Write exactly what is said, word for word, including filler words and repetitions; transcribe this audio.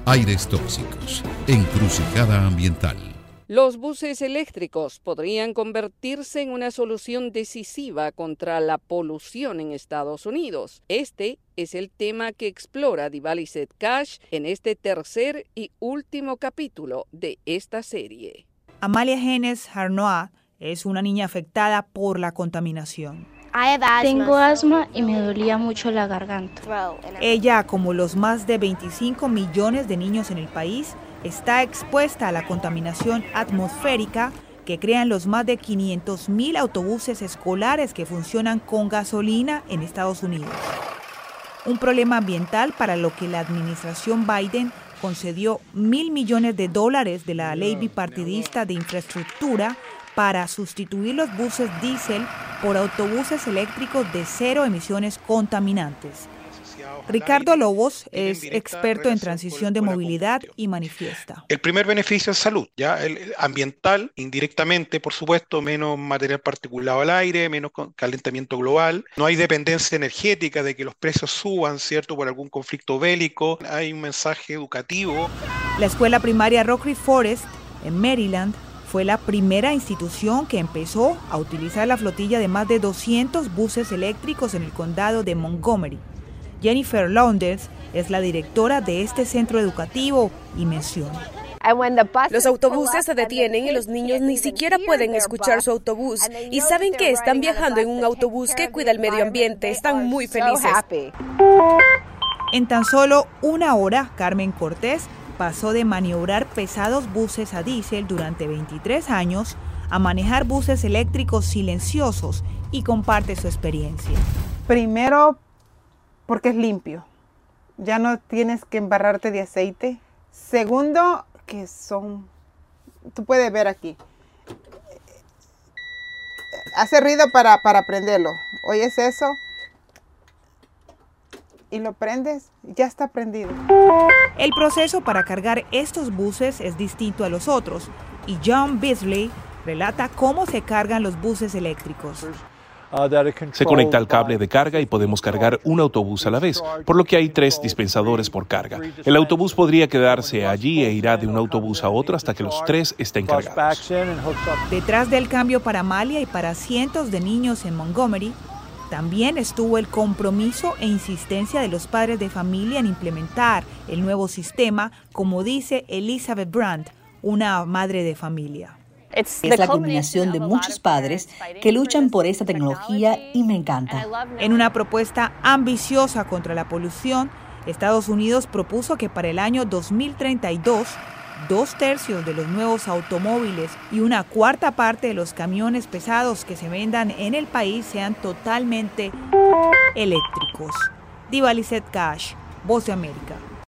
Aires tóxicos, encrucijada ambiental. Los buses eléctricos podrían convertirse en una solución decisiva contra la polución en Estados Unidos. Este es el tema que explora Diwaliset Cash en este tercer y último capítulo de esta serie. Amalia Genes Harnoa es una niña afectada por la contaminación. Tengo asma y me dolía mucho la garganta. Ella, como los más de veinticinco millones de niños en el país, está expuesta a la contaminación atmosférica que crean los más de quinientos mil autobuses escolares que funcionan con gasolina en Estados Unidos. Un problema ambiental para lo que la administración Biden concedió mil millones de dólares de la ley bipartidista de infraestructura para sustituir los buses diésel por autobuses eléctricos de cero emisiones contaminantes. Ricardo Lobos es experto en transición de movilidad y manifiesta. El primer beneficio es salud, ya el ambiental, indirectamente, por supuesto, menos material particulado al aire, menos calentamiento global. No hay dependencia energética de que los precios suban, ¿cierto?, por algún conflicto bélico. Hay un mensaje educativo. La escuela primaria Rockery Forest, en Maryland, fue la primera institución que empezó a utilizar la flotilla de más de doscientos buses eléctricos en el condado de Montgomery. Jennifer Launders es la directora de este centro educativo y menciona: Los autobuses se detienen y los niños ni siquiera pueden escuchar su autobús y saben que están viajando en un autobús que cuida el medio ambiente. Están muy felices. En tan solo una hora, Carmen Cortés pasó de maniobrar pesados buses a diésel durante veintitrés años a manejar buses eléctricos silenciosos y comparte su experiencia. Primero, porque es limpio. Ya no tienes que embarrarte de aceite. Segundo, que son... Tú puedes ver aquí. Hace ruido para, para prenderlo. ¿Oyes eso? Y lo prendes, ya está prendido. El proceso para cargar estos buses es distinto a los otros y John Beasley relata cómo se cargan los buses eléctricos. Se conecta al cable de carga y podemos cargar un autobús a la vez, por lo que hay tres dispensadores por carga. El autobús podría quedarse allí e irá de un autobús a otro hasta que los tres estén cargados. Detrás del cambio para Amalia y para cientos de niños en Montgomery, también estuvo el compromiso e insistencia de los padres de familia en implementar el nuevo sistema, como dice Elizabeth Brandt, una madre de familia. Es la combinación de muchos padres que luchan por esta tecnología y me encanta. En una propuesta ambiciosa contra la polución, Estados Unidos propuso que para el año dos mil treinta y dos, dos tercios de los nuevos automóviles y una cuarta parte de los camiones pesados que se vendan en el país sean totalmente eléctricos. Diwaliset Cash, Voz de América.